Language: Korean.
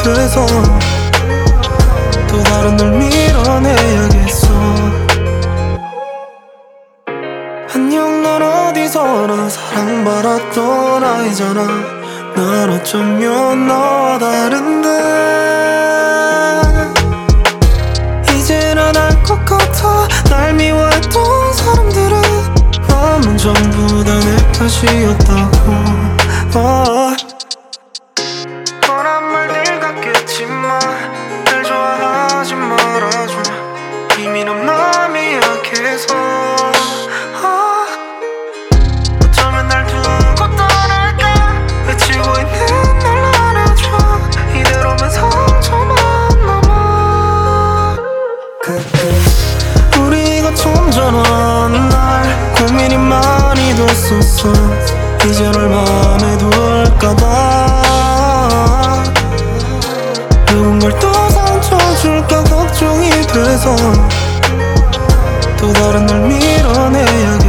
돼서 또 다른 널 밀어내야겠어. 안녕, 넌 어디서나 사랑받았던 아이잖아. 난 어쩌면 너와 다른데 이젠 안 할 것 같아. 날 미워했던 사람들은 마음은 전부 다 내 탓이었다고. 뻔한 말들 같겠지만 날 좋아하지 말아줘. 이미 넌 마음이 약해서 어쩌면 날 두고 떠날까 외치고 있는 날 안아줘. 이대로면 상처만 남아. 우리가 좀 전한 날 고민이 많이 됐었어. 이제 널 맘에 둘까봐 누군가를 또 상처 줄까 걱정이 돼서 또 다른 널 밀어내야겠어.